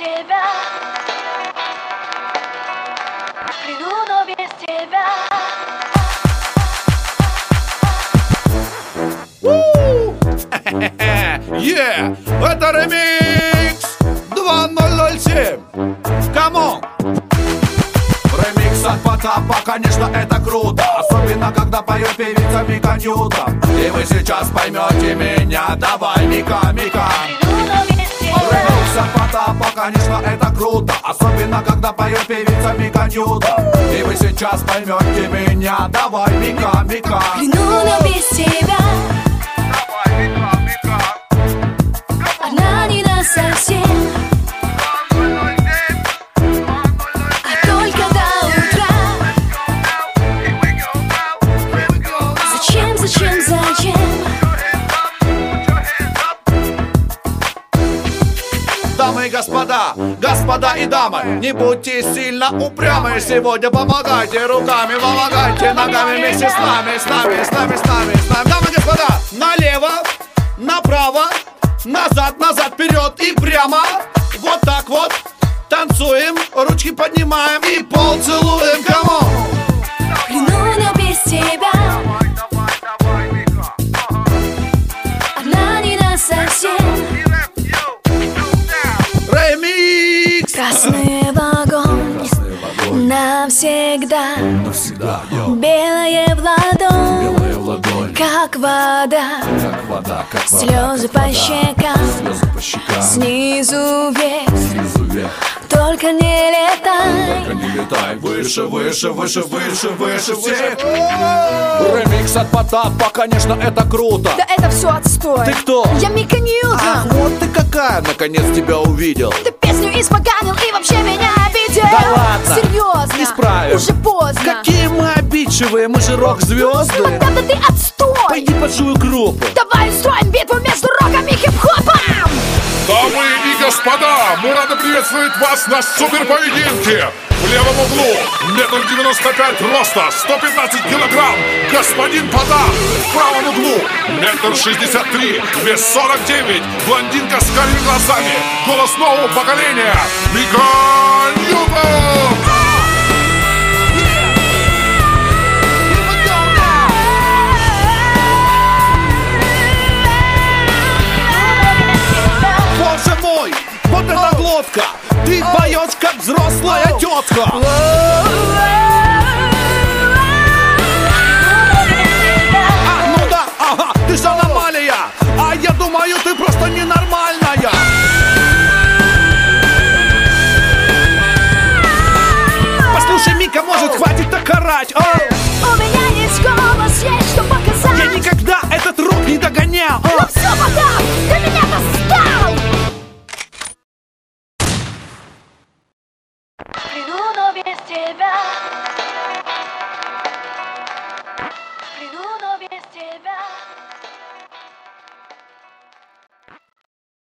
тебя. Приду, но без тебя. Это ремикс 2007. Камон! Ремикс от Потапа, конечно, это круто. Особенно, когда поет певица Мика Ньютон. И вы сейчас поймете меня. Давай, Мика, Мика. Ремикс от Потапа, конечно, это круто. Особенно, когда поет певица Мика Ньютон. И вы сейчас поймете меня. Давай, Мика, Мика. Приду, но без тебя. Давай, Мика, Мика. Одна не насовсем. Дамы и господа, господа и дамы, не будьте сильно упрямы. Сегодня помогайте руками, помогайте ногами вместе с нами, с нами, с нами, с нами, с нами. Дамы и господа, налево, направо, назад, назад, вперед и прямо. Вот так вот, танцуем, ручки поднимаем и пол целуем. Камон! Приду, но без тебя. Одна не насовсем. Ремикс! Красный вагон навсегда. Белая в ладонь, как вода. Слезы по щекам, снизу вверх. Только не летай. Выше, выше, выше, выше, выше всех. Ремикс от Потапа, конечно, это круто. Да это все отстой. Ты кто? Я Мика Ньютон. Ах, вот ты какая, наконец тебя увидел. Ты песню испоганил и вообще меня обидел. Да ладно. Серьезно. Исправим. Уже поздно. Какие мы обидчивые, мы же рок-звезды. Мадам, да ты отстой. Пойди поджую группу. Давай устроим битву между роком и хип-хопом. Дамы и господа, мы рады приветствовать вас на суперпоединке. В левом углу 1,95 м роста, 115 килограмм, господин Потап. В правом углу 1,63 м, вес 49, блондинка с карими глазами, голос нового поколения, Мика Ньютон. Боже мой, вот эта глотка. Ты поешь, как взрослая тетка. Ну да, ага, ты же аномалия. А я думаю, ты просто ненормальная. Послушай, Мика, может, хватит так орать, а?